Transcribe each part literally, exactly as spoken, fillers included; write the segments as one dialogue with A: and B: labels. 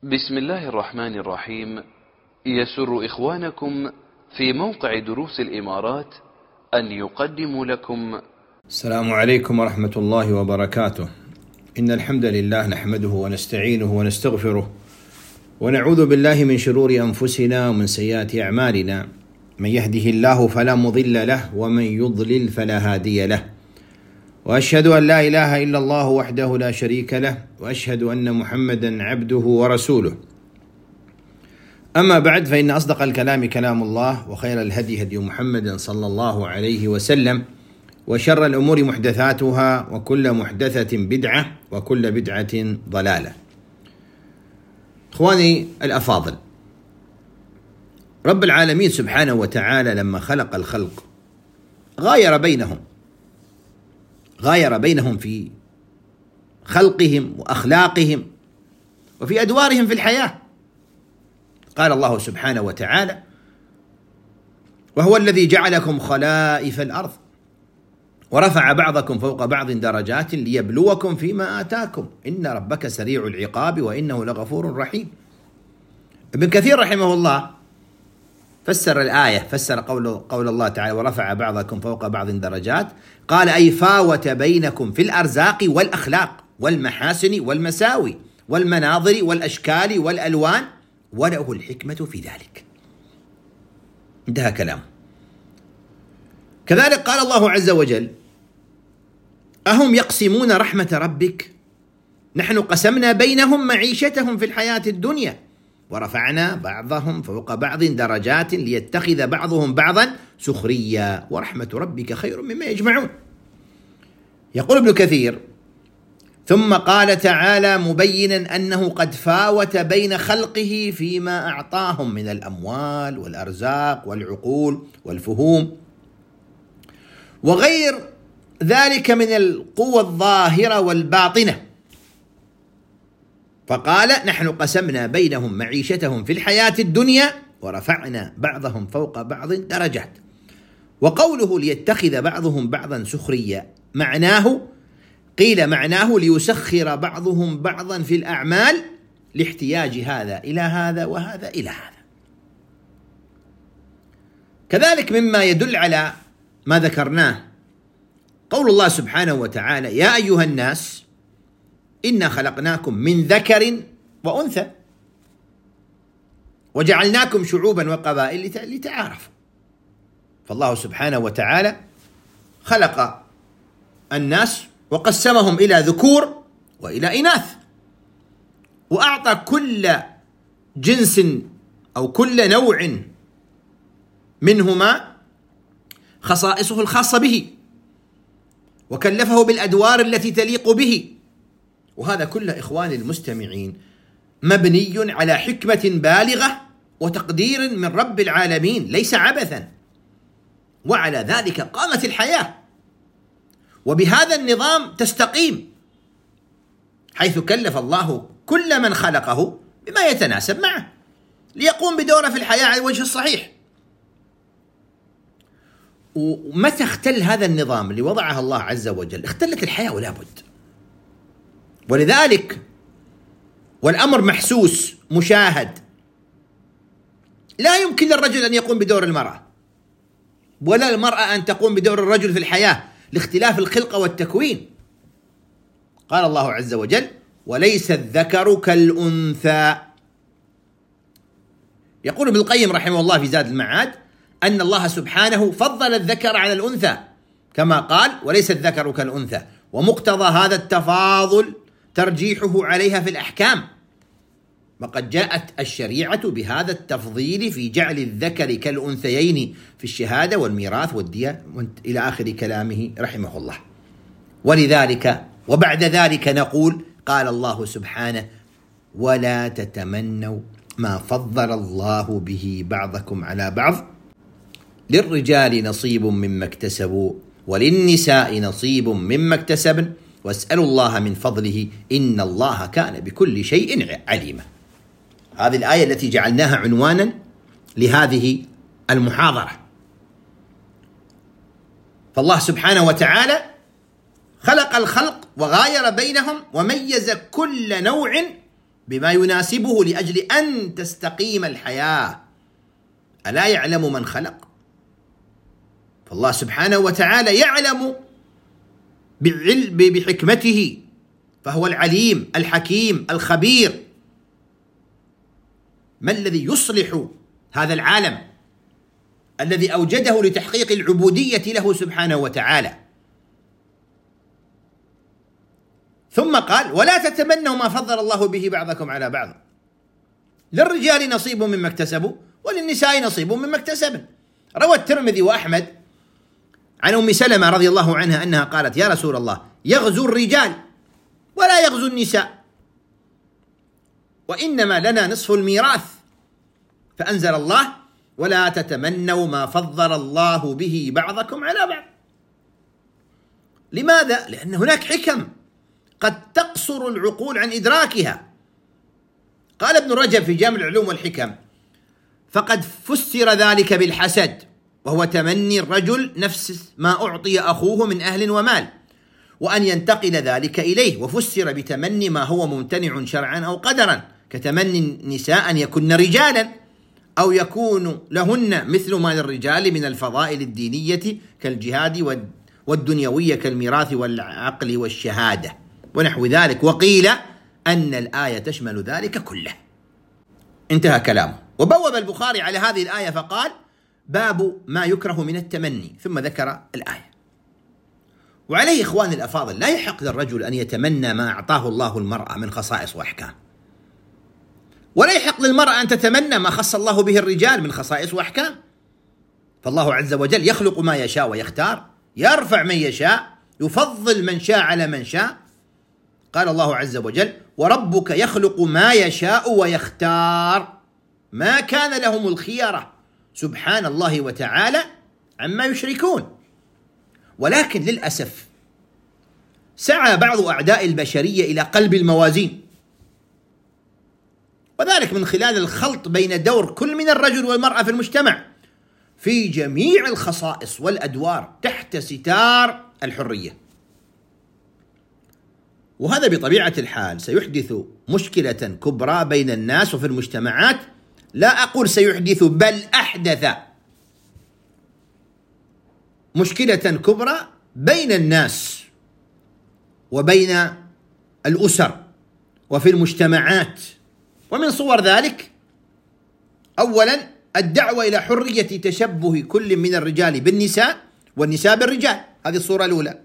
A: بسم الله الرحمن الرحيم. يسر إخوانكم في موقع دروس الإمارات أن يقدموا لكم
B: السلام عليكم ورحمة الله وبركاته. إن الحمد لله نحمده ونستعينه ونستغفره ونعوذ بالله من شرور أنفسنا ومن سيئات أعمالنا. من يهده الله فلا مضل له ومن يضلل فلا هادي له، وأشهد أن لا إله إلا الله وحده لا شريك له، وأشهد أن محمدا عبده ورسوله. أما بعد، فإن أصدق الكلام كلام الله، وخير الهدي هدي محمد صلى الله عليه وسلم، وشر الأمور محدثاتها، وكل محدثة بدعة، وكل بدعة ضلالة. إخواني الأفاضل، رب العالمين سبحانه وتعالى لما خلق الخلق غاير بينهم غاير بينهم في خلقهم وأخلاقهم وفي أدوارهم في الحياة. قال الله سبحانه وتعالى: وهو الذي جعلكم خلائف الأرض ورفع بعضكم فوق بعض درجات ليبلوكم فيما آتاكم إن ربك سريع العقاب وإنه لغفور رحيم. ابن كثير رحمه الله فسر الآية، فسر قول, قول الله تعالى: ورفع بعضكم فوق بعض درجات، قال: أي فاوت بينكم في الأرزاق والأخلاق والمحاسن والمساوي والمناظر والأشكال والألوان وله الحكمة في ذلك. انتهى كلامه. كذلك قال الله عز وجل: أهم يقسمون رحمة ربك نحن قسمنا بينهم معيشتهم في الحياة الدنيا ورفعنا بعضهم فوق بعض درجات ليتخذ بعضهم بعضا سخريا ورحمة ربك خير مما يجمعون. يقول ابن كثير: ثم قال تعالى مبينا أنه قد فاوت بين خلقه فيما أعطاهم من الأموال والأرزاق والعقول والفهوم وغير ذلك من القوى الظاهرة والباطنة، فقال: نحن قسمنا بينهم معيشتهم في الحياة الدنيا ورفعنا بعضهم فوق بعض درجات. وقوله ليتخذ بعضهم بعضا سخريا معناه قيل معناه ليسخر بعضهم بعضا في الأعمال لاحتياج هذا إلى هذا وهذا إلى هذا. كذلك مما يدل على ما ذكرناه قول الله سبحانه وتعالى: يا أيها الناس إنا خلقناكم من ذكر وأنثى وجعلناكم شعوبا وقبائل لتعارفوا. فالله سبحانه وتعالى خلق الناس وقسمهم إلى ذكور وإلى إناث، وأعطى كل جنس أو كل نوع منهما خصائصه الخاصة به، وكلفه بالأدوار التي تليق به. وهذا كله إخواني المستمعين مبني على حكمة بالغة وتقدير من رب العالمين، ليس عبثا. وعلى ذلك قامت الحياة، وبهذا النظام تستقيم، حيث كلف الله كل من خلقه بما يتناسب معه ليقوم بدوره في الحياة على الوجه الصحيح. ومتى اختل هذا النظام اللي وضعه الله عز وجل اختلت الحياة ولا بد. ولذلك والأمر محسوس مشاهد، لا يمكن للرجل أن يقوم بدور المرأة ولا المرأة أن تقوم بدور الرجل في الحياة لاختلاف الخلقة والتكوين. قال الله عز وجل: وليس الذكر كالأنثى. يقول ابن القيم رحمه الله في زاد المعاد أن الله سبحانه فضل الذكر على الأنثى كما قال: وليس الذكر كالأنثى، ومقتضى هذا التفاضل ترجيحه عليها في الأحكام، وقد جاءت الشريعة بهذا التفضيل في جعل الذكر كالأنثيين في الشهادة والميراث والدية إلى آخر كلامه رحمه الله. ولذلك وبعد ذلك نقول: قال الله سبحانه: ولا تتمنوا ما فضل الله به بعضكم على بعض للرجال نصيب مما اكتسبوا وللنساء نصيب مما اكتسبن واسألوا الله من فضله إن الله كان بكل شيء عليما. هذه الآية التي جعلناها عنوانا لهذه المحاضرة. فالله سبحانه وتعالى خلق الخلق وغاير بينهم وميز كل نوع بما يناسبه لأجل أن تستقيم الحياة. ألا يعلم من خلق؟ فالله سبحانه وتعالى يعلم بحكمته، فهو العليم الحكيم الخبير. ما الذي يصلح هذا العالم الذي أوجده لتحقيق العبودية له سبحانه وتعالى؟ ثم قال: ولا تتمنوا ما فضل الله به بعضكم على بعض، للرجال نصيب مما اكتسبوا وللنساء نصيب مما اكتسبن. روى الترمذي وأحمد عن أم سلمة رضي الله عنها أنها قالت: يا رسول الله، يغزو الرجال ولا يغزو النساء، وإنما لنا نصف الميراث. فأنزل الله: ولا تتمنوا ما فضل الله به بعضكم على بعض. لماذا؟ لأن هناك حكم قد تقصر العقول عن إدراكها. قال ابن رجب في جامع العلوم والحكم: فقد فسر ذلك بالحسد، وهو تمني الرجل نفس ما أعطي أخوه من أهل ومال، وأن ينتقل ذلك إليه. وفسر بتمني ما هو ممتنع شرعا أو قدرا، كتمني النساء أن يكن رجالا، أو يكون لهن مثل ما للرجال من الفضائل الدينية كالجهاد والدنيوية كالميراث والعقل والشهادة ونحو ذلك. وقيل أن الآية تشمل ذلك كله. انتهى كلامه. وبوب البخاري على هذه الآية فقال: باب ما يكره من التمني، ثم ذكر الآية. وعليه إخواني الأفاضل، لا يحق للرجل أن يتمنى ما أعطاه الله المرأة من خصائص وأحكام، ولا يحق للمرأة أن تتمنى ما خص الله به الرجال من خصائص وأحكام. فالله عز وجل يخلق ما يشاء ويختار، يرفع من يشاء، يفضل من شاء على من شاء. قال الله عز وجل: وربك يخلق ما يشاء ويختار ما كان لهم الخيرة، سبحان الله وتعالى عما يشركون. ولكن للأسف سعى بعض أعداء البشرية إلى قلب الموازين، وذلك من خلال الخلط بين دور كل من الرجل والمرأة في المجتمع في جميع الخصائص والأدوار تحت ستار الحرية. وهذا بطبيعة الحال سيحدث مشكلة كبرى بين الناس وفي المجتمعات. لا أقول سيحدث، بل أحدث مشكلة كبرى بين الناس وبين الأسر وفي المجتمعات. ومن صور ذلك: أولا الدعوة إلى حرية تشبه كل من الرجال بالنساء والنساء بالرجال، هذه الصورة الأولى.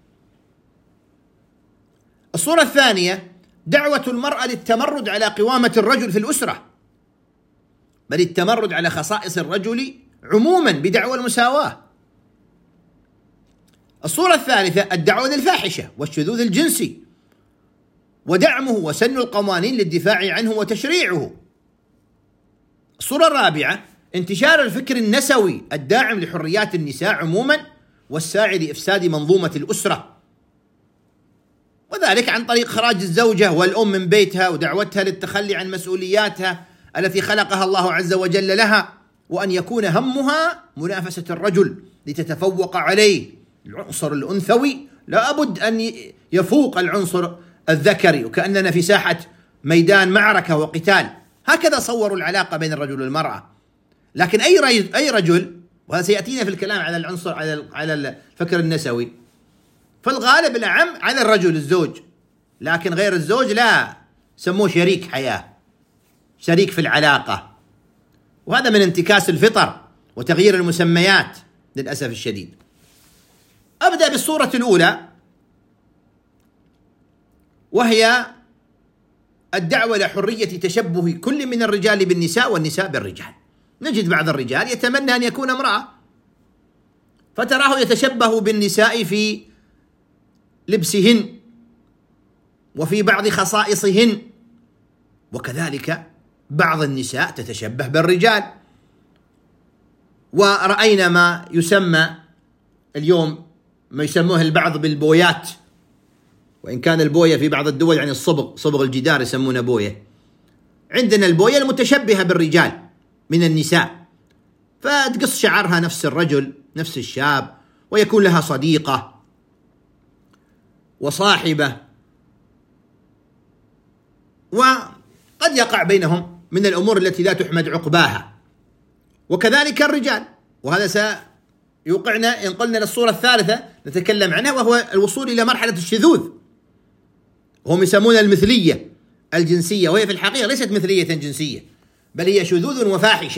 B: الصورة الثانية دعوة المرأة للتمرد على قوامة الرجل في الأسرة، بل التمرد على خصائص الرجل عموما بدعوى المساواة. الصورة الثالثة الدعوة للفاحشة والشذوذ الجنسي ودعمه وسن القوانين للدفاع عنه وتشريعه. الصورة الرابعة انتشار الفكر النسوي الداعم لحريات النساء عموما والساعي لإفساد منظومة الأسرة، وذلك عن طريق خراج الزوجة والأم من بيتها ودعوتها للتخلي عن مسؤولياتها التي خلقها الله عز وجل لها، وأن يكون همها منافسة الرجل لتتفوق عليه. العنصر الأنثوي لا بد أن يفوق العنصر الذكري، وكأننا في ساحة ميدان معركة وقتال. هكذا صوروا العلاقة بين الرجل والمرأة. لكن أي رجل, أي رجل وهذا سيأتينا في الكلام على العنصر على على الفكر النسوي، فالغالب الأعم على الرجل الزوج، لكن غير الزوج لا، سموه شريك حياة، شريك في العلاقة. وهذا من انتكاس الفطر وتغيير المسميات للأسف الشديد. أبدأ بالصورة الأولى، وهي الدعوة لحرية تشبه كل من الرجال بالنساء والنساء بالرجال. نجد بعض الرجال يتمنى أن يكون امرأة، فتراه يتشبه بالنساء في لبسهن وفي بعض خصائصهن، وكذلك بعض النساء تتشبه بالرجال. ورأينا ما يسمى اليوم ما يسموه البعض بالبويات، وإن كان البوية في بعض الدول يعني الصبغ، صبغ الجدار يسمونه بوية. عندنا البوية المتشبهة بالرجال من النساء، فتقص شعرها نفس الرجل نفس الشاب، ويكون لها صديقة وصاحبة، قد يقع بينهم من الأمور التي لا تحمد عقباها. وكذلك الرجال، وهذا سيوقعنا إن قلنا للصورة الثالثة نتكلم عنها، وهو الوصول إلى مرحلة الشذوذ، هم يسمونها المثلية الجنسية، وهي في الحقيقة ليست مثلية جنسية، بل هي شذوذ وفاحشة،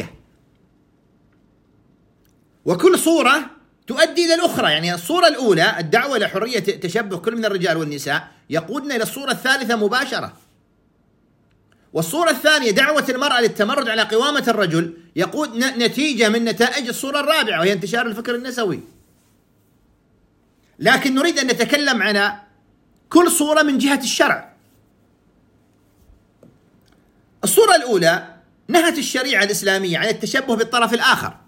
B: وكل صورة تؤدي إلى الأخرى. يعني الصورة الأولى الدعوة إلى حرية تشبه كل من الرجال والنساء يقودنا إلى الصورة الثالثة مباشرة، والصورة الثانية دعوة المرأة للتمرد على قوامة الرجل يقود نتيجة من نتائج الصورة الرابعة، وهي انتشار الفكر النسوي. لكن نريد أن نتكلم عن كل صورة من جهة الشرع. الصورة الأولى نهت الشريعة الإسلامية عن التشبه بالطرف الآخر.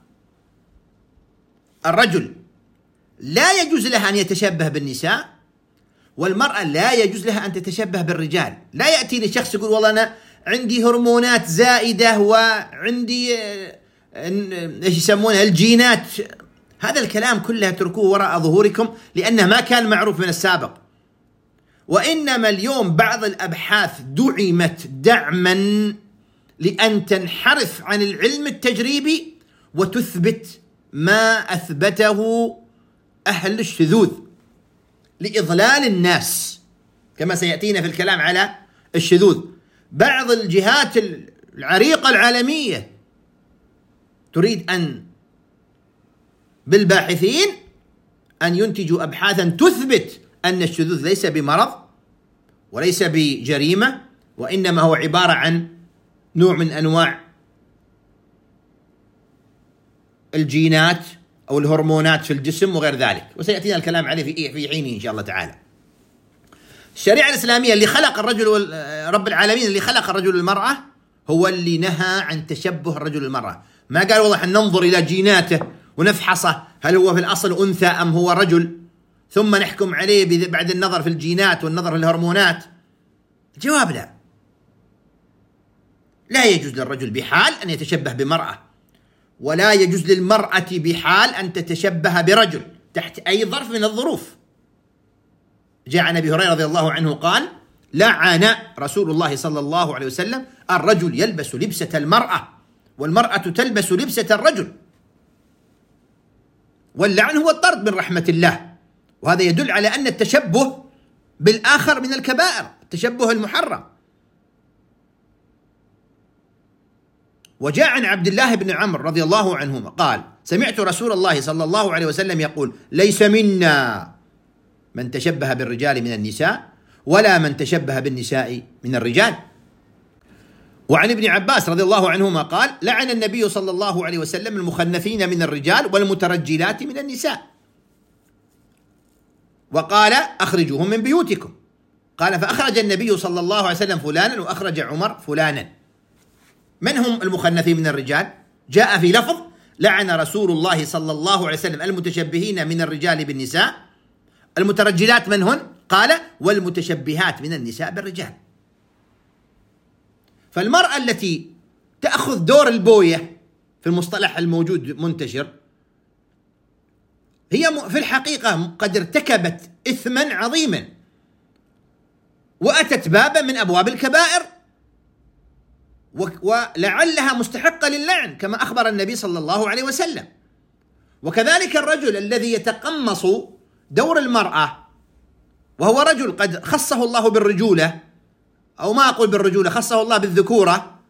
B: الرجل لا يجوز لها أن يتشبه بالنساء، والمرأة لا يجوز لها أن تتشبه بالرجال. لا يأتي لشخص يقول والله أنا عندي هرمونات زائدة وعندي ايش يسمونها الجينات. هذا الكلام كله اتركوه وراء ظهوركم، لأنه ما كان معروف من السابق. وإنما اليوم بعض الأبحاث دعمت دعما لأن تنحرف عن العلم التجريبي وتثبت ما أثبته أهل الشذوذ لإضلال الناس، كما سيأتينا في الكلام على الشذوذ. بعض الجهات العريقة العالمية تريد أن بالباحثين أن ينتجوا أبحاثا تثبت أن الشذوذ ليس بمرض وليس بجريمة، وإنما هو عبارة عن نوع من أنواع الجينات أو الهرمونات في الجسم وغير ذلك، وسيأتينا الكلام عليه في في حينه إن شاء الله تعالى. الشريعة الإسلامية اللي خلق الرجل رب العالمين اللي خلق الرجل والمرأة هو اللي نهى عن تشبه الرجل والمرأة. ما قال والله ننظر إلى جيناته ونفحصه هل هو في الأصل أنثى أم هو رجل، ثم نحكم عليه بعد النظر في الجينات والنظر في الهرمونات. الجواب لا، لا يجوز للرجل بحال أن يتشبه بمرأة، ولا يجوز للمرأة بحال أن تتشبه برجل تحت أي ظرف من الظروف. جاء عن أبي هريرة رضي الله عنه قال: لعن رسول الله صلى الله عليه وسلم الرجل يلبس لبسة المرأة والمرأة تلبس لبسة الرجل، واللعن هو الطرد من رحمة الله. وهذا يدل على أن التشبه بالآخر من الكبائر، التشبه المحرم. وجاء عن عبد الله بن عمرو رضي الله عنهما قال: سمعت رسول الله صلى الله عليه وسلم يقول: ليس منا من تشبه بالرجال من النساء ولا من تشبه بالنساء من الرجال. وعن ابن عباس رضي الله عنهما قال: لعن النبي صلى الله عليه وسلم المخنثين من الرجال والمترجلات من النساء، وقال: أخرجوهم من بيوتكم. قال: فأخرج النبي صلى الله عليه وسلم فلانا وأخرج عمر فلانا. من هم المخنثين من الرجال؟ جاء في لفظ: لعن رسول الله صلى الله عليه وسلم المتشبهين من الرجال بالنساء. المترجلات من هن؟ قال: والمتشبهات من النساء بالرجال. فالمرأة التي تأخذ دور البوية في المصطلح الموجود منتشر هي في الحقيقة قد ارتكبت إثما عظيما وأتت بابا من أبواب الكبائر، ولعلها مستحقة للعن كما أخبر النبي صلى الله عليه وسلم. وكذلك الرجل الذي يتقمص دور المرأة وهو رجل قد خصه الله بالرجولة، أو ما أقول بالرجولة، خصه الله بالذكورة،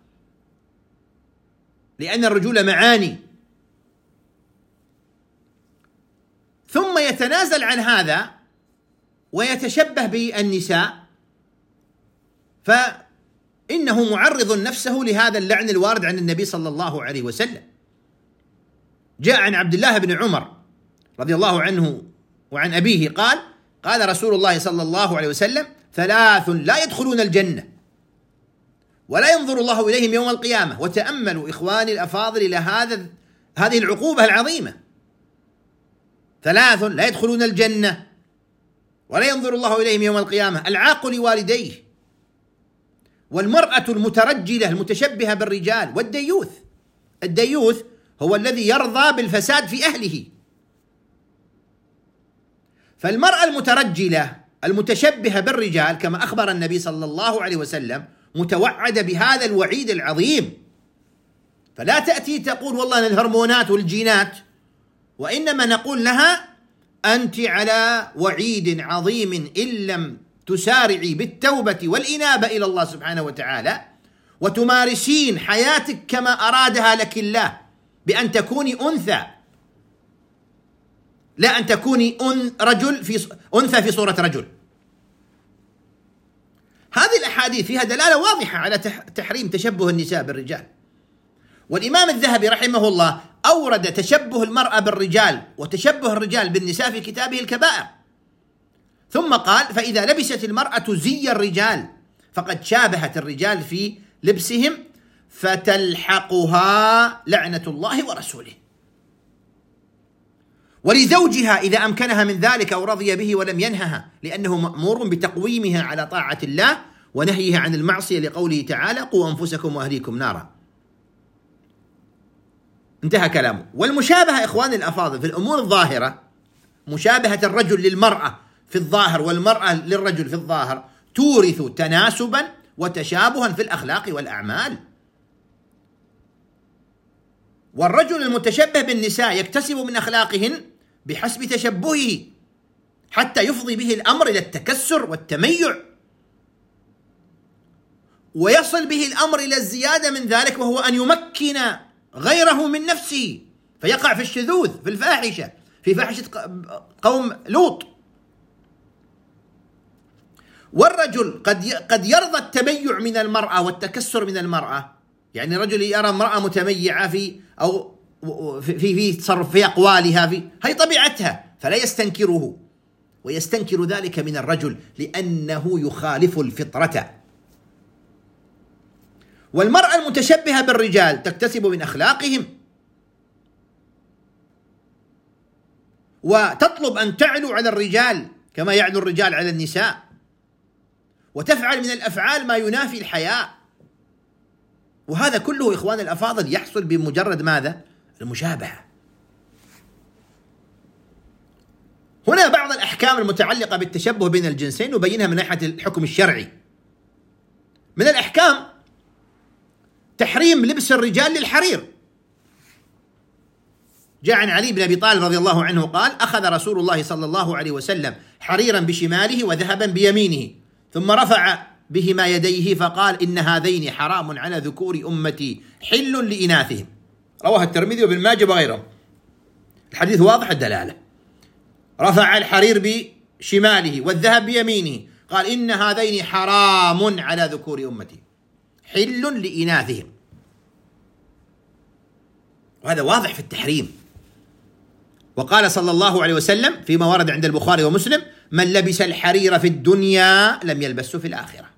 B: لأن الرجولة معاني، ثم يتنازل عن هذا ويتشبه بالنساء، فإنه معرض نفسه لهذا اللعن الوارد عن النبي صلى الله عليه وسلم. جاء عن عبد الله بن عمر رضي الله عنه وعن أبيه قال: قال رسول الله صلى الله عليه وسلم: ثلاث لا يدخلون الجنة ولا ينظر الله إليهم يوم القيامة. وتأملوا إخواني الأفاضل إلى هذا هذه العقوبة العظيمة. ثلاث لا يدخلون الجنة ولا ينظر الله إليهم يوم القيامة: العاق لوالديه، والمرأة المترجلة المتشبهة بالرجال، والديوث. الديوث هو الذي يرضى بالفساد في أهله. فالمرأة المترجلة المتشبهة بالرجال كما أخبر النبي صلى الله عليه وسلم متوعدة بهذا الوعيد العظيم. فلا تأتي تقول والله الهرمونات والجينات، وإنما نقول لها أنت على وعيد عظيم إن لم تسارعي بالتوبة والإنابة إلى الله سبحانه وتعالى وتمارسين حياتك كما أرادها لك الله، بأن تكوني أنثى، لا أن تكوني أن رجل في أنثى في صورة رجل. هذه الأحاديث فيها دلالة واضحة على تحريم تشبه النساء بالرجال. والإمام الذهبي رحمه الله أورد تشبه المرأة بالرجال وتشبه الرجال بالنساء في كتابه الكبائر، ثم قال: فإذا لبست المرأة زي الرجال فقد شابهت الرجال في لبسهم فتلحقها لعنة الله ورسوله. ولزوجها إذا أمكنها من ذلك أو رضي به ولم ينهها، لأنه مأمور بتقويمها على طاعة الله ونهيها عن المعصية، لقوله تعالى: قوا أنفسكم وأهليكم نارا. انتهى كلامه. والمشابهة إخواني الأفاضل في الأمور الظاهرة، مشابهة الرجل للمرأة في الظاهر والمرأة للرجل في الظاهر، تورث تناسبا وتشابها في الأخلاق والأعمال. والرجل المتشبه بالنساء يكتسب من أخلاقهن بحسب تشبهه، حتى يفضي به الأمر إلى التكسر والتميع، ويصل به الأمر إلى الزيادة من ذلك، وهو أن يمكن غيره من نفسه فيقع في الشذوذ، في الفاحشة، في فاحشة قوم لوط. والرجل قد قد يرضى التميع من المرأة والتكسر من المرأة، يعني رجل يرى امرأة متميعة في أو في في تصرف في أقوالها، في هي طبيعتها، فلا يستنكره، ويستنكر ذلك من الرجل لأنه يخالف الفطرة. والمرأة المتشبهة بالرجال تكتسب من أخلاقهم وتطلب أن تعلو على الرجال كما يعلو الرجال على النساء، وتفعل من الأفعال ما ينافي الحياء. وهذا كله إخوان الأفاضل يحصل بمجرد ماذا؟ المشابهة. هنا بعض الأحكام المتعلقة بالتشبه بين الجنسين نبينها من ناحية الحكم الشرعي. من الأحكام تحريم لبس الرجال للحرير. جاء عن علي بن أبي طالب رضي الله عنه قال: أخذ رسول الله صلى الله عليه وسلم حريرا بشماله وذهبا بيمينه، ثم رفع بهما يديه فقال: إن هذين حرام على ذكور أمتي حل لإناثهم. رواه الترمذي وابن ماجه وغيرهم. الحديث واضح الدلالة. رفع الحرير بشماله والذهب بيمينه، قال: إن هذين حرام على ذكور أمتي حل لإناثهم. وهذا واضح في التحريم. وقال صلى الله عليه وسلم فيما ورد عند البخاري ومسلم: من لبس الحرير في الدنيا لم يلبسه في الآخرة.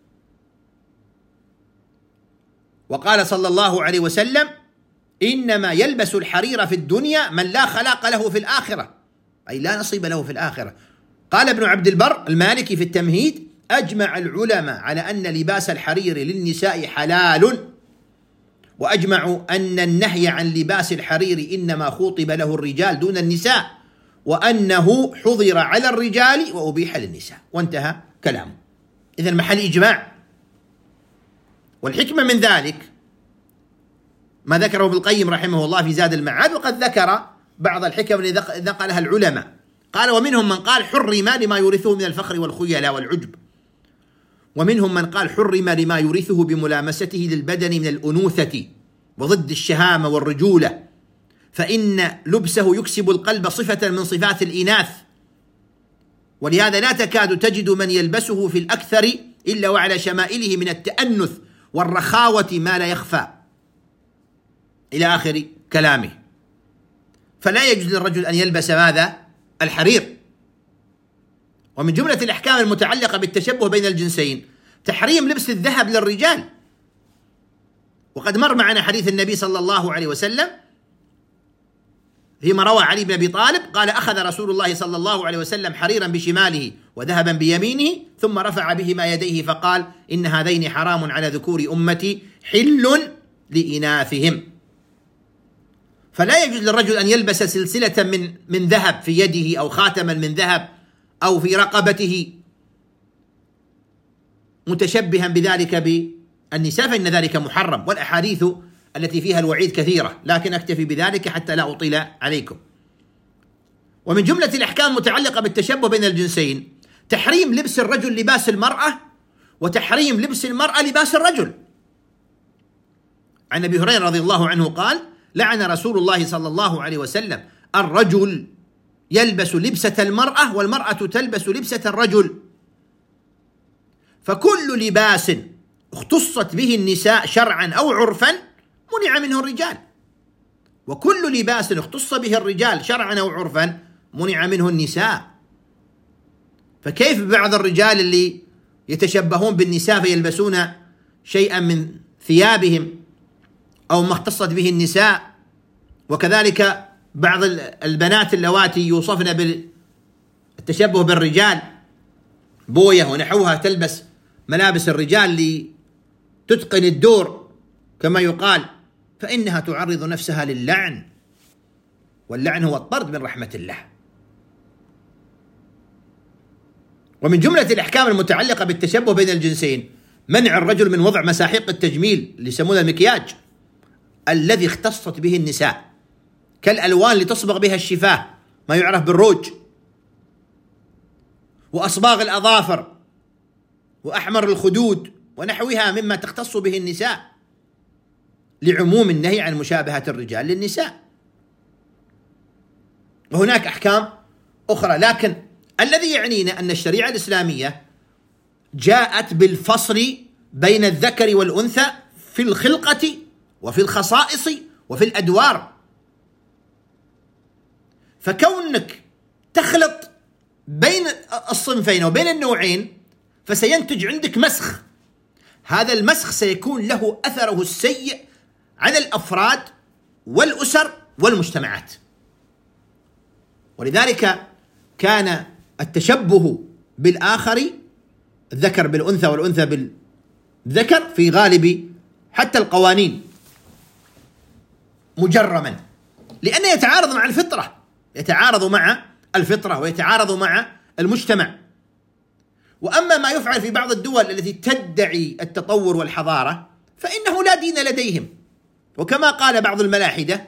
B: وقال صلى الله عليه وسلم: إنما يلبس الحرير في الدنيا من لا خلاق له في الآخرة، أي لا نصيب له في الآخرة. قال ابن عبد البر المالكي في التمهيد: أجمع العلماء على أن لباس الحرير للنساء حلال، وأجمعوا أن النهي عن لباس الحرير إنما خوطب له الرجال دون النساء، وأنه حظر على الرجال وأبيح للنساء. وانتهى كلامه. إذن محل إجماع. والحكمة من ذلك ما ذكره ابن القيم رحمه الله في زاد المعاد، وقد ذكر بعض الحكم التي نقلها العلماء. قال: ومنهم من قال حرم لما يورثه من الفخر والخيلاء والعجب، ومنهم من قال حرم لما يورثه بملامسته للبدن من الأنوثة وضد الشهامة والرجولة، فإن لبسه يكسب القلب صفة من صفات الإناث، ولهذا لا تكاد تجد من يلبسه في الأكثر إلا وعلى شمائله من التأنث والرخاوة ما لا يخفى، إلى آخر كلامه. فلا يجوز للرجل أن يلبس ماذا؟ الحرير. ومن جملة الأحكام المتعلقة بالتشبه بين الجنسين تحريم لبس الذهب للرجال. وقد مر معنا حديث النبي صلى الله عليه وسلم فيما روى علي بن أبي طالب قال: أخذ رسول الله صلى الله عليه وسلم حريرا بشماله وذهبا بيمينه، ثم رفع بهما يديه فقال: إن هذين حرام على ذكور أمتي حل لإناثهم. فلا يجوز للرجل أن يلبس سلسلة من من ذهب في يده، أو خاتما من ذهب، أو في رقبته، متشبها بذلك بالنساء فإن ذلك محرم، والأحاديث التي فيها الوعيد كثيرة، لكن أكتفي بذلك حتى لا أطيل عليكم. ومن جملة الأحكام المتعلقة بالتشبه بين الجنسين تحريم لبس الرجل لباس المرأة، وتحريم لبس المرأة لباس الرجل. عن أبي هريرة رضي الله عنه قال: لعن رسول الله صلى الله عليه وسلم الرجل يلبس لبسة المرأة والمرأة تلبس لبسة الرجل، فكل لباس اختصت به النساء شرعا أو عرفا منع منه الرجال، وكل لباس اختص به الرجال شرعا أو عرفا منع منه النساء. فكيف بعض الرجال اللي يتشبهون بالنساء فيلبسون شيئا من ثيابهم أو ما اختصت به النساء، وكذلك بعض البنات اللواتي يوصفن بالتشبه بالرجال، بوية ونحوها، تلبس ملابس الرجال لتتقن الدور كما يقال، فإنها تعرض نفسها للعن، واللعن هو الطرد من رحمة الله. ومن جملة الأحكام المتعلقة بالتشبه بين الجنسين منع الرجل من وضع مساحيق التجميل اللي يسمونها المكياج الذي اختصت به النساء، كالألوان اللي تصبغ بها الشفاه ما يعرف بالروج، وأصباغ الأظافر، وأحمر الخدود ونحوها مما تختص به النساء، لعموم النهي عن مشابهة الرجال للنساء. وهناك أحكام أخرى، لكن الذي يعنينا أن الشريعة الإسلامية جاءت بالفصل بين الذكر والأنثى في الخلقة وفي الخصائص وفي الأدوار. فكونك تخلط بين الصنفين وبين النوعين فسينتج عندك مسخ، هذا المسخ سيكون له أثره السيء على الأفراد والأسر والمجتمعات. ولذلك كان التشبه بالآخر، الذكر بالأنثى والأنثى بالذكر، في غالب حتى القوانين مجرما، لأنه يتعارض مع الفطرة، يتعارض مع الفطرة ويتعارض مع المجتمع. وأما ما يفعل في بعض الدول التي تدعي التطور والحضارة فإنه لا دين لديهم، وكما قال بعض الملاحدة: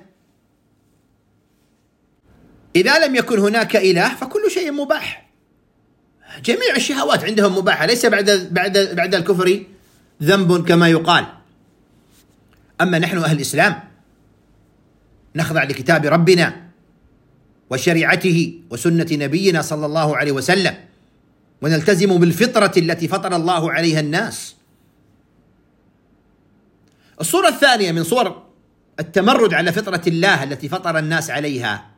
B: إذا لم يكن هناك إله فكل شيء مباح، جميع الشهوات عندهم مباحة، ليس بعد بعد بعد الكفر ذنب كما يقال. أما نحن أهل الإسلام نخضع لكتاب ربنا وشريعته وسنة نبينا صلى الله عليه وسلم، ونلتزم بالفطرة التي فطر الله عليها الناس. الصورة الثانية من صور التمرد على فطرة الله التي فطر الناس عليها،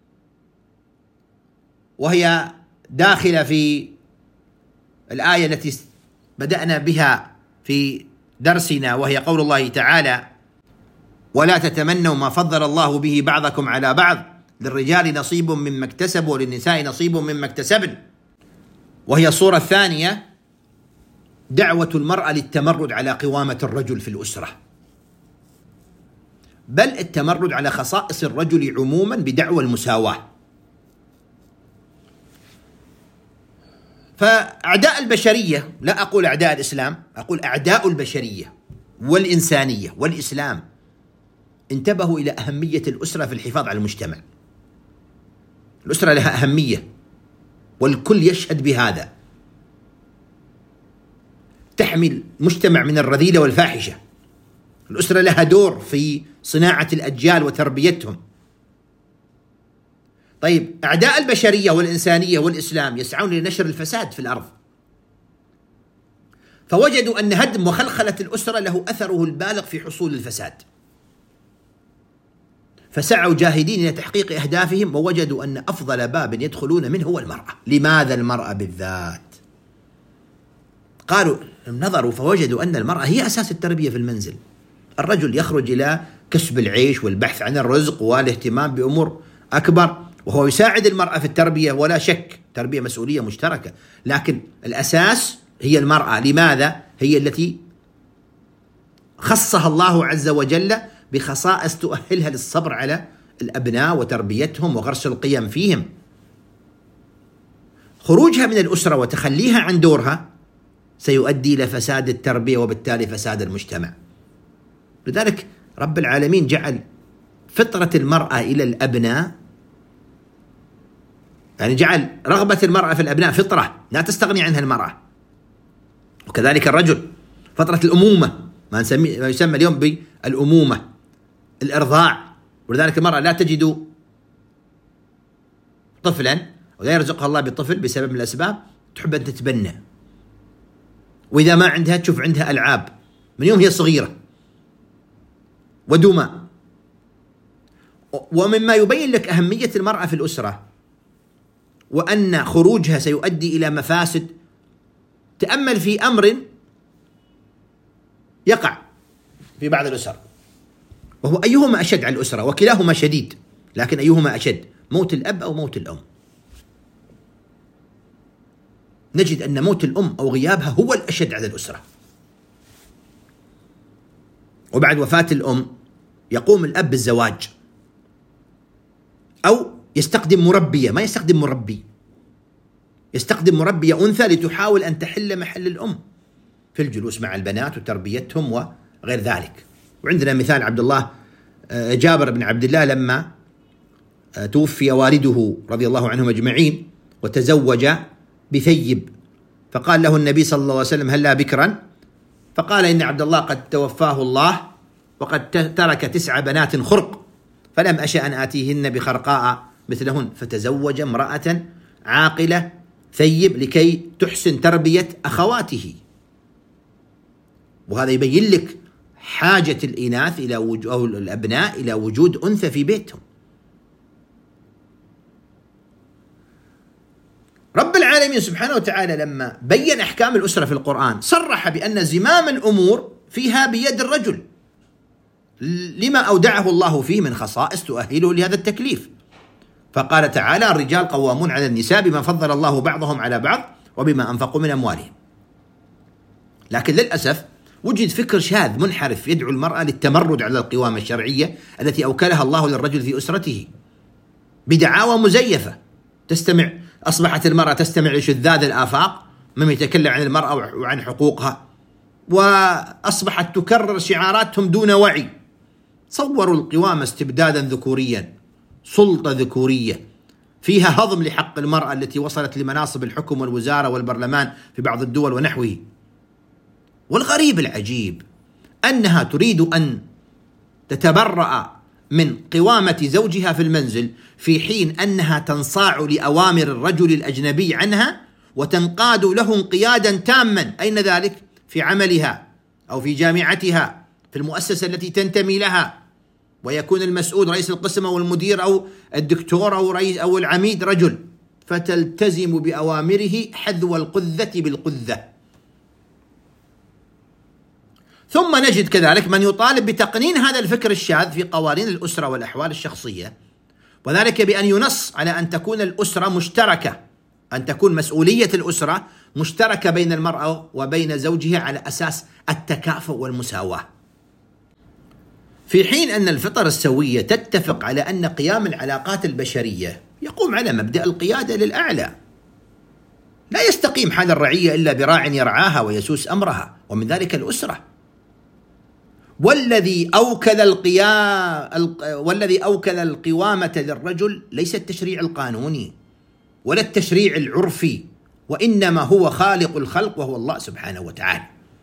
B: وهي داخلة في الآية التي بدأنا بها في درسنا، وهي قول الله تعالى: ولا تتمنوا ما فضل الله به بعضكم على بعض للرجال نصيب مما اكتسبوا وللنساء نصيب مما اكتسبن. وهي الصورة الثانية دعوة المرأة للتمرد على قوامة الرجل في الأسرة، بل التمرد على خصائص الرجل عموما بدعوى المساواة. فأعداء البشرية، لا أقول أعداء الإسلام، أقول أعداء البشرية والإنسانية والإسلام، انتبهوا إلى أهمية الأسرة في الحفاظ على المجتمع. الأسرة لها أهمية والكل يشهد بهذا، تحمي المجتمع من الرذيلة والفاحشة. الأسرة لها دور في صناعة الأجيال وتربيتهم. طيب، أعداء البشرية والإنسانية والإسلام يسعون لنشر الفساد في الأرض، فوجدوا أن هدم وخلخلة الأسرة له أثره البالغ في حصول الفساد، فسعوا جاهدين إلى تحقيق أهدافهم، ووجدوا أن أفضل باب يدخلون منه هو المرأة. لماذا المرأة بالذات؟ قالوا نظروا فوجدوا أن المرأة هي أساس التربية في المنزل. الرجل يخرج إلى كسب العيش والبحث عن الرزق والاهتمام بأمور أكبر، وهو يساعد المرأة في التربية ولا شك، تربية مسؤولية مشتركة، لكن الأساس هي المرأة. لماذا؟ هي التي خصها الله عز وجل بخصائص تؤهلها للصبر على الأبناء وتربيتهم وغرس القيم فيهم. خروجها من الأسرة وتخليها عن دورها سيؤدي إلى فساد التربية وبالتالي فساد المجتمع. لذلك رب العالمين جعل فطرة المرأة إلى الأبناء، يعني جعل رغبة المرأة في الأبناء فطرة لا تستغني عنها المرأة. وكذلك الرجل فطرة الأمومة، ما نسمي ما يسمى اليوم بالأمومة، الإرضاع. ولذلك المرأة لا تجد طفلا ولا يرزقها الله بطفل بسبب من الأسباب، تحب أن تتبنى، وإذا ما عندها تشوف عندها ألعاب من يوم هي صغيرة ودمى. ومما يبين لك أهمية المرأة في الأسرة وأن خروجها سيؤدي إلى مفاسد، تأمل في أمر يقع في بعض الأسر، وهو أيهما أشد على الأسرة، وكلاهما شديد، لكن أيهما أشد، موت الأب أو موت الأم؟ نجد أن موت الأم أو غيابها هو الأشد على الأسرة. وبعد وفاة الأم يقوم الأب بالزواج، أو يستخدم مربية، ما يستخدم مربي، يستخدم مربية أنثى لتحاول أن تحل محل الأم في الجلوس مع البنات وتربيتهم وغير ذلك. وعندنا مثال عبد الله جابر بن عبد الله لما توفي والده رضي الله عنهم أجمعين وتزوج بثيب، فقال له النبي صلى الله عليه وسلم: هلا بكرا؟ فقال: إن عبد الله قد توفاه الله وقد ترك تسع بنات خرق، فلم أشأ أن آتيهن بخرقاء مثلهن، فتزوج امرأة عاقلة ثيب لكي تحسن تربية أخواته. وهذا يبين لك حاجة الإناث إلى وجود أو الأبناء إلى وجود أنثى في بيتهم. رب العالمين سبحانه وتعالى لما بين أحكام الأسرة في القرآن صرح بأن زمام الأمور فيها بيد الرجل، لما أودعه الله فيه من خصائص تؤهله لهذا التكليف. فقال تعالى: الرجال قوامون على النساء بما فضل الله بعضهم على بعض وبما أنفقوا من أموالهم. لكن للأسف وجد فكر شاذ منحرف يدعو المرأة للتمرد على القوامة الشرعية التي أوكلها الله للرجل في أسرته بدعاوى مزيفة. تستمع أصبحت المرأة تستمع لشذاذ الآفاق ممن يتكلم عن المرأة وعن حقوقها، وأصبحت تكرر شعاراتهم دون وعي. صوروا القوامة استبدادا ذكوريا، سلطة ذكورية فيها هضم لحق المرأة التي وصلت لمناصب الحكم والوزارة والبرلمان في بعض الدول ونحوه. والغريب العجيب أنها تريد أن تتبرأ من قوامة زوجها في المنزل، في حين أنها تنصاع لأوامر الرجل الأجنبي عنها وتنقاد له انقيادا تاما. أين ذلك؟ في عملها أو في جامعتها، في المؤسسة التي تنتمي لها، ويكون المسؤول رئيس القسم أو المدير أو الدكتور أو رئيس أو العميد رجل، فتلتزم بأوامره حذو القذة بالقذة. ثم نجد كذلك من يطالب بتقنين هذا الفكر الشاذ في قوانين الأسرة والأحوال الشخصية، وذلك بأن ينص على أن تكون الأسرة مشتركة، أن تكون مسؤولية الأسرة مشتركة بين المرأة وبين زوجها على أساس التكافؤ والمساواة، في حين أن الفطر السوية تتفق على أن قيام العلاقات البشرية يقوم على مبدأ القيادة للأعلى. لا يستقيم حال الرعية إلا براع يرعاها ويسوس أمرها، ومن ذلك الأسرة. والذي أوكل القيام والذي أوكل القوامة للرجل ليس التشريع القانوني ولا التشريع العرفي، وإنما هو خالق الخلق وهو الله سبحانه وتعالى.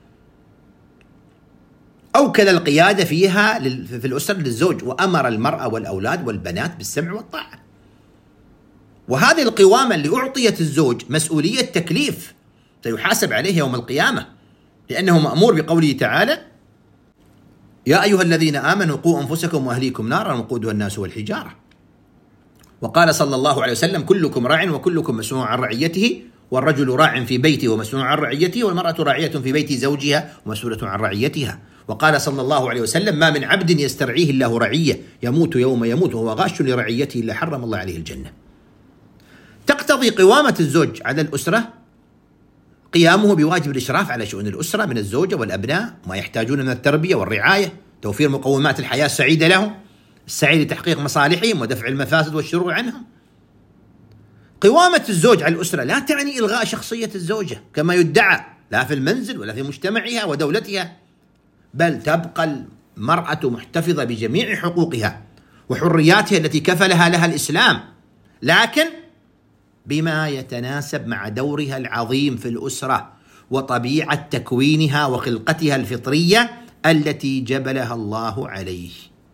B: أوكل القيادة فيها في الأسرة للزوج، وأمر المرأة والأولاد والبنات بالسمع والطاعة. وهذه القوامة اللي أعطيت الزوج مسؤولية تكليف سيحاسب عليه يوم القيامة، لأنه مأمور بقوله تعالى: يا أيها الذين آمنوا قوا أنفسكم وأهليكم نارا وقودها الناس والحجارة. وقال صلى الله عليه وسلم: كلكم راع وكلكم مسؤول عن رعيته، والرجل راع في بيته ومسؤول عن رعيته، والمرأة راعية في بيت زوجها ومسؤولة عن رعيتها. وقال صلى الله عليه وسلم: ما من عبد يسترعيه الله رعية يموت يوم يموت وهو غاش لرعيته إلا حرم الله عليه الجنة. تقتضي قوامة الزوج على الأسرة قيامه بواجب الإشراف على شؤون الأسرة من الزوجة والأبناء، ما يحتاجون من التربية والرعاية، توفير مقومات الحياة السعيدة لهم، السعي لتحقيق مصالحهم ودفع المفاسد والشرور عنهم. قوامة الزوج على الأسرة لا تعني إلغاء شخصية الزوجة كما يدعى، لا في المنزل ولا في مجتمعها ودولتها، بل تبقى المرأة محتفظة بجميع حقوقها وحرياتها التي كفلها لها الإسلام، لكن بما يتناسب مع دورها العظيم في الأسرة وطبيعة تكوينها وخلقتها الفطرية التي جبلها الله عليه،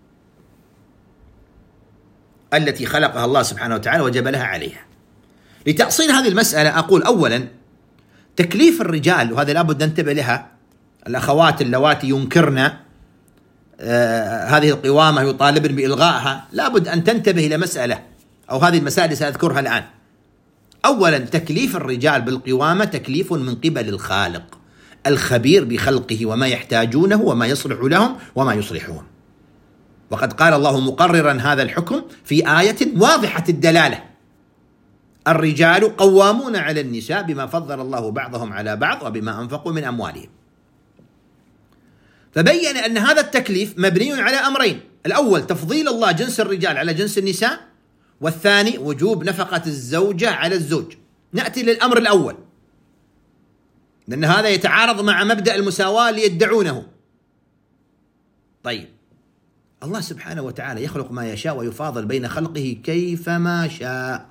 B: التي خلقها الله سبحانه وتعالى وجبلها عليها. لتأصيل هذه المسألة أقول أولا تكليف الرجال، وهذا لابد ننتبه لها، الأخوات اللواتي ينكرن آه هذه القوامة يطالبن بإلغائها، لابد أن تنتبه إلى مسألة، أو هذه المسائل سأذكرها الآن. أولا تكليف الرجال بالقوامة تكليف من قبل الخالق الخبير بخلقه وما يحتاجونه وما يصلح لهم وما يصلحهم، وقد قال الله مقررا هذا الحكم في آية واضحة الدلالة: الرجال قوامون على النساء بما فضل الله بعضهم على بعض وبما أنفقوا من أموالهم. فبين أن هذا التكليف مبني على أمرين: الأول تفضيل الله جنس الرجال على جنس النساء، والثاني وجوب نفقة الزوجة على الزوج. نأتي للأمر الأول لأن هذا يتعارض مع مبدأ المساواة اللي يدعونه. طيب، الله سبحانه وتعالى يخلق ما يشاء ويفاضل بين خلقه كيفما شاء،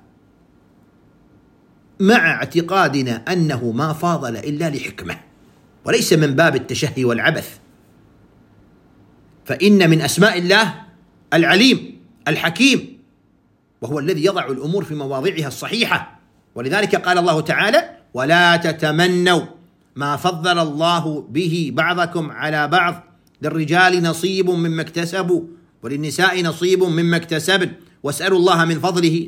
B: مع اعتقادنا أنه ما فاضل إلا لحكمة وليس من باب التشهي والعبث. فإن من أسماء الله العليم الحكيم، وهو الذي يضع الأمور في مواضعها الصحيحة. ولذلك قال الله تعالى: ولا تتمنوا ما فضل الله به بعضكم على بعض، للرجال نصيب مما اكتسبوا وللنساء نصيب مما اكتسبن واسألوا الله من فضله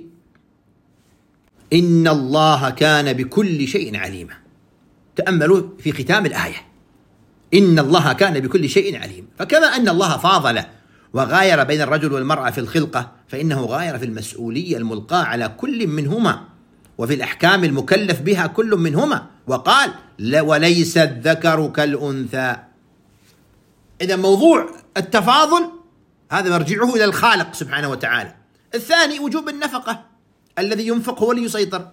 B: إن الله كان بكل شيء عليما. تأملوا في ختام الآية: إن الله كان بكل شيء عليما. فكما أن الله فاضل وغاير بين الرجل والمرأة في الخلقة، فإنه غاير في المسؤولية الملقاة على كل منهما وفي الأحكام المكلف بها كل منهما، وقال: وليس الذكر كالأنثى. إذا موضوع التفاضل هذا مرجعه إلى الخالق سبحانه وتعالى. الثاني وجوب النفقة، الذي ينفق هو اللي يسيطر.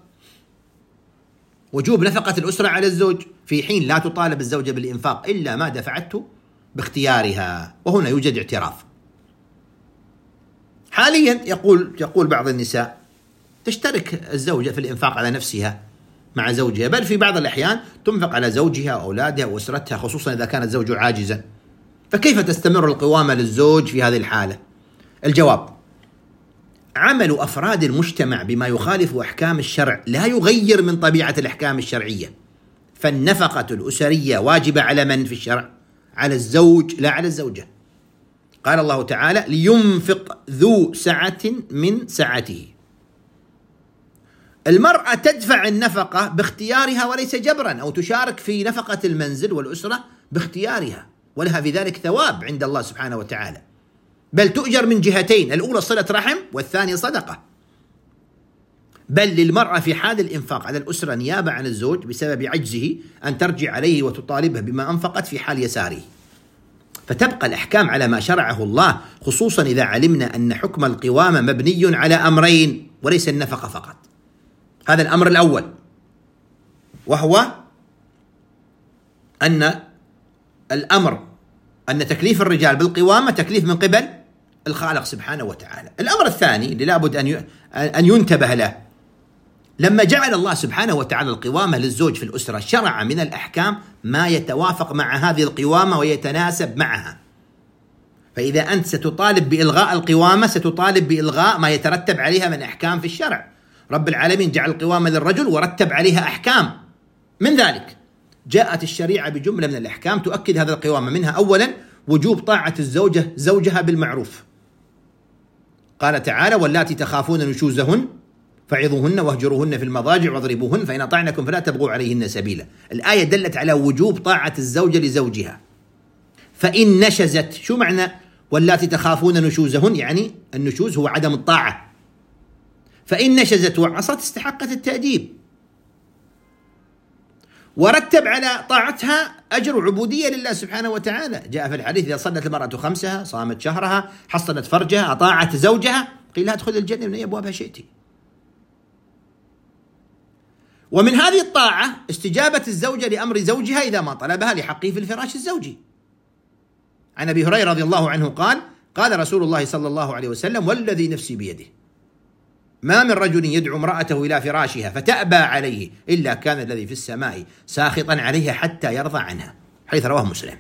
B: وجوب نفقة الأسرة على الزوج، في حين لا تطالب الزوجة بالإنفاق إلا ما دفعته باختيارها، وهنا يوجد اعتراف. حاليا يقول يقول بعض النساء تشترك الزوجة في الإنفاق على نفسها مع زوجها، بل في بعض الأحيان تنفق على زوجها وأولادها وأسرتها، خصوصا إذا كان الزوج عاجزا. فكيف تستمر القوامة للزوج في هذه الحالة؟ الجواب: عمل أفراد المجتمع بما يخالف أحكام الشرع لا يغير من طبيعة الأحكام الشرعية. فالنفقة الأسرية واجبة على من في الشرع؟ على الزوج لا على الزوجة. قال الله تعالى: لينفق ذو سعة من سعته. المرأة تدفع النفقة باختيارها وليس جبرا، أو تشارك في نفقة المنزل والأسرة باختيارها، ولها في ذلك ثواب عند الله سبحانه وتعالى، بل تؤجر من جهتين: الأولى صلة رحم، والثانية صدقة. بل للمرأة في حال الإنفاق على الأسرة نيابة عن الزوج بسبب عجزه أن ترجع عليه وتطالبه بما أنفقت في حال يساره. فتبقى الأحكام على ما شرعه الله، خصوصا إذا علمنا أن حكم القوامة مبني على أمرين وليس النفقة فقط. هذا الأمر الأول، وهو أن الأمر أن تكليف الرجال بالقوامة تكليف من قبل الخالق سبحانه وتعالى. الأمر الثاني اللي لابد أن أن ينتبه له: لما جعل الله سبحانه وتعالى القوامة للزوج في الأسرة، شرع من الأحكام ما يتوافق مع هذه القوامة ويتناسب معها. فإذا أنت ستطالب بإلغاء القوامة ستطالب بإلغاء ما يترتب عليها من أحكام في الشرع. رب العالمين جعل القوامة للرجل ورتب عليها أحكام، من ذلك جاءت الشريعة بجملة من الأحكام تؤكد هذا القوامة. منها أولا وجوب طاعة الزوجة زوجها بالمعروف. قال تعالى: واللاتي تخافون نشوزهن فعظوهن واهجروهن في المضاجع واضربوهن فإن أطعنكم فلا تبغوا عليهن سبيلا. الآية دلت على وجوب طاعة الزوجة لزوجها. فإن نشزت، شو معنى واللاتي تخافون نشوزهن؟ يعني النشوز هو عدم الطاعة. فإن نشزت وعصت استحقت التأديب، ورتب على طاعتها أجر عبودية لله سبحانه وتعالى. جاء في الحديث: إذا صلت المرأة خمسها، صامت شهرها، حصنت فرجها، أطاعت زوجها، قيل لها ادخل الجنة من أي أبوابها شئت. ومن هذه الطاعة استجابة الزوجة لأمر زوجها إذا ما طلبها لحقه في الفراش الزوجي. عن أبي هريرة رضي الله عنه قال: قال رسول الله صلى الله عليه وسلم: والذي نفسي بيده ما من رجل يدعو امرأته إلى فراشها فتأبى عليه إلا كان الذي في السماء ساخطا عليها حتى يرضى عنها. حديث رواه مسلم.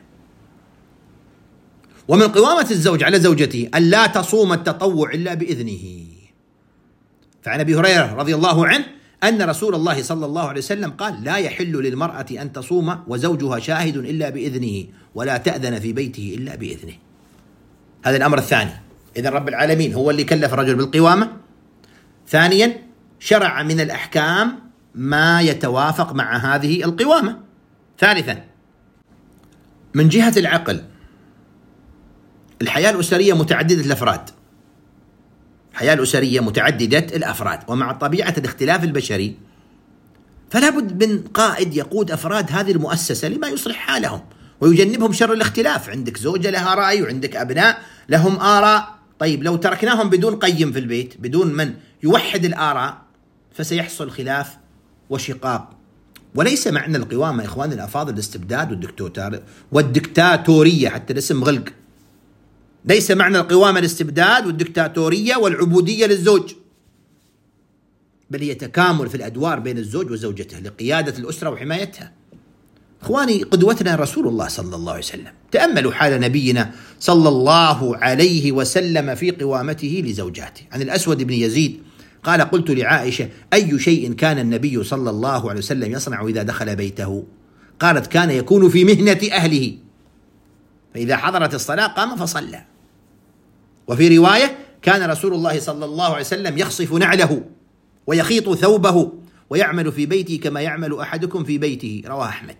B: ومن قوامة الزوج على زوجته أن لا تصوم التطوع إلا بإذنه. فعن أبي هريرة رضي الله عنه أن رسول الله صلى الله عليه وسلم قال: لا يحل للمرأة أن تصوم وزوجها شاهد إلا بإذنه، ولا تأذن في بيته إلا بإذنه. هذا الأمر الثاني. إذن رب العالمين هو اللي كلف الرجل بالقوامة. ثانيا، شرع من الأحكام ما يتوافق مع هذه القوامة. ثالثا، من جهة العقل، الحياة الأسرية متعددة الأفراد، الحياة الأسرية متعددة الأفراد، ومع طبيعة الاختلاف البشري فلا بد من قائد يقود أفراد هذه المؤسسة لما يصلح حالهم ويجنبهم شر الاختلاف. عندك زوجة لها رأي وعندك أبناء لهم آراء. طيب لو تركناهم بدون قيم في البيت، بدون من يوحد الآراء، فسيحصل خلاف وشقاق. وليس معنى القوامة إخواني الأفاضل الاستبداد والدكتاتور والدكتاتورية، حتى الاسم غلق. ليس معنى القوامة الاستبداد والدكتاتورية والعبودية للزوج، بل هي تكامل في الأدوار بين الزوج وزوجته لقيادة الأسرة وحمايتها. إخواني، قدوتنا رسول الله صلى الله عليه وسلم. تأملوا حال نبينا صلى الله عليه وسلم في قوامته لزوجاته. عن الأسود بن يزيد قال: قلت لعائشة: أي شيء كان النبي صلى الله عليه وسلم يصنع إذا دخل بيته؟ قالت: كان يكون في مهنة أهله، فإذا حضرت الصلاة قام فصلى. وفي رواية: كان رسول الله صلى الله عليه وسلم يخصف نعله ويخيط ثوبه ويعمل في بيته كما يعمل أحدكم في بيته. رواه أحمد.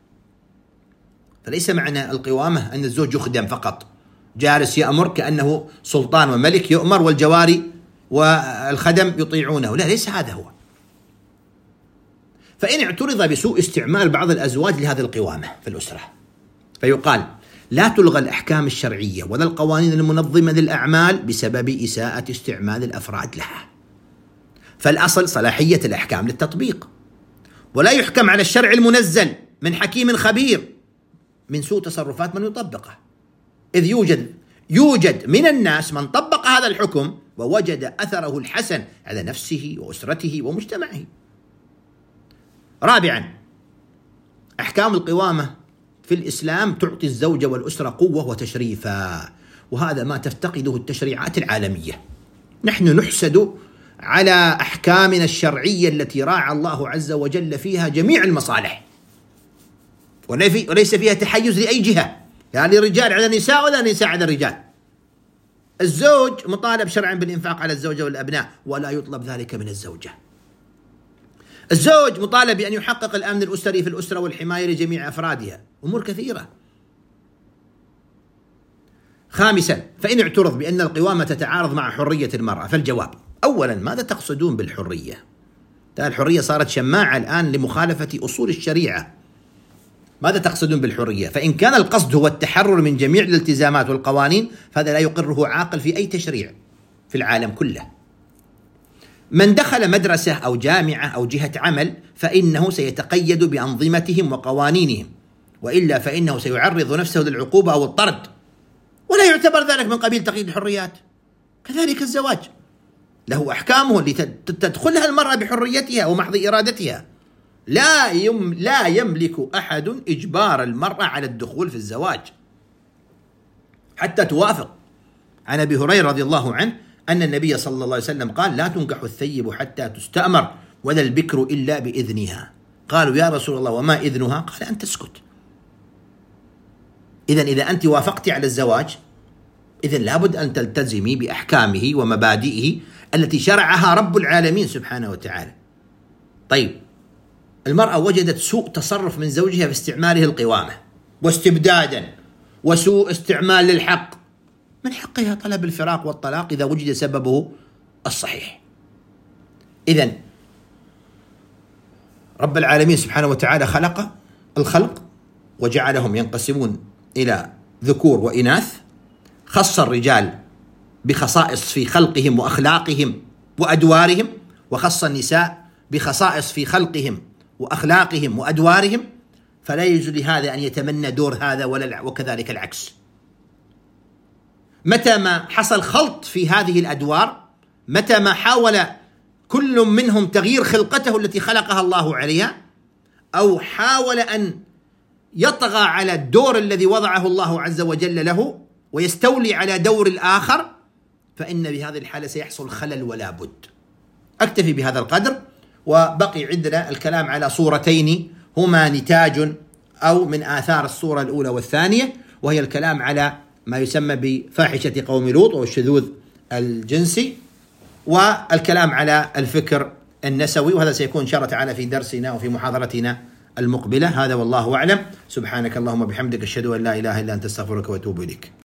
B: فليس معنى القوامة أن الزوج يخدم فقط، جالس يأمر كأنه سلطان وملك يؤمر والجواري والخدم يطيعونه. لا، ليس هذا هو. فإن اعترض بسوء استعمال بعض الأزواج لهذه القوامة في الأسرة فيقال: لا تلغى الأحكام الشرعية ولا القوانين المنظمة للأعمال بسبب إساءة استعمال الأفراد لها، فالأصل صلاحية الأحكام للتطبيق، ولا يحكم على الشرع المنزل من حكيم خبير من سوء تصرفات من يطبقه، إذ يوجد يوجد من الناس من طبق هذا الحكم ووجد أثره الحسن على نفسه وأسرته ومجتمعه. رابعا، أحكام القوامة في الإسلام تعطي الزوجة والأسرة قوة وتشريفا، وهذا ما تفتقده التشريعات العالمية. نحن نحسد على أحكامنا الشرعية التي راعى الله عز وجل فيها جميع المصالح، وليس فيها تحيز لأي جهة، يعني رجال على نساء ولا نساء على رجال. الزوج مطالب شرعا بالإنفاق على الزوجة والأبناء ولا يطلب ذلك من الزوجة. الزوج مطالب بأن يحقق الأمن الأسري في الأسرة والحماية لجميع أفرادها، أمور كثيرة. خامسا، فإن اعترض بأن القوامة تتعارض مع حرية المرأة فالجواب: أولا، ماذا تقصدون بالحرية؟ الحرية صارت شماعة الآن لمخالفة أصول الشريعة. ماذا تقصدون بالحرية؟ فإن كان القصد هو التحرر من جميع الالتزامات والقوانين فهذا لا يقره عاقل في أي تشريع في العالم كله. من دخل مدرسة أو جامعة أو جهة عمل فإنه سيتقيد بأنظمتهم وقوانينهم، وإلا فإنه سيعرض نفسه للعقوبة أو الطرد، ولا يعتبر ذلك من قبيل تقييد الحريات. كذلك الزواج له أحكامه اللي تدخلها المرأة بحريتها ومحض إرادتها. لا يم لا يملك أحد إجبار المرأة على الدخول في الزواج حتى توافق. عن أبي هريرة رضي الله عنه أن النبي صلى الله عليه وسلم قال: لا تنكح الثيب حتى تستأمر ولا البكر إلا بإذنها. قالوا: يا رسول الله وما إذنها؟ قال: أن تسكت. إذن إذا أنت وافقت على الزواج إذن لابد أن تلتزمي بأحكامه ومبادئه التي شرعها رب العالمين سبحانه وتعالى. طيب، المرأة وجدت سوء تصرف من زوجها في استعماله القوامة واستبدادا وسوء استعمال للحق، من حقها طلب الفراق والطلاق إذا وجد سببه الصحيح. إذن رب العالمين سبحانه وتعالى خلق الخلق وجعلهم ينقسمون إلى ذكور وإناث، خص الرجال بخصائص في خلقهم وأخلاقهم وأدوارهم، وخص النساء بخصائص في خلقهم وأخلاقهم وأدوارهم، فلا يجوز لهذا أن يتمنى دور هذا ولا وكذلك العكس. متى ما حصل خلط في هذه الأدوار، متى ما حاول كل منهم تغيير خلقته التي خلقها الله عليها، أو حاول أن يطغى على الدور الذي وضعه الله عز وجل له ويستولي على دور الآخر، فإن بهذه الحالة سيحصل خلل ولا بد. أكتفي بهذا القدر، وبقي عندنا الكلام على صورتين هما نتاج أو من آثار الصورة الأولى والثانية، وهي الكلام على ما يسمى بفاحشة قوم لوط والشذوذ الجنسي، والكلام على الفكر النسوي، وهذا سيكون إن شاء الله تعالى في درسنا وفي محاضرتنا المقبلة. هذا والله أعلم. سبحانك اللهم وبحمدك، أشهد أن لا إله إلا أنت، أستغفرك وأتوب إليك.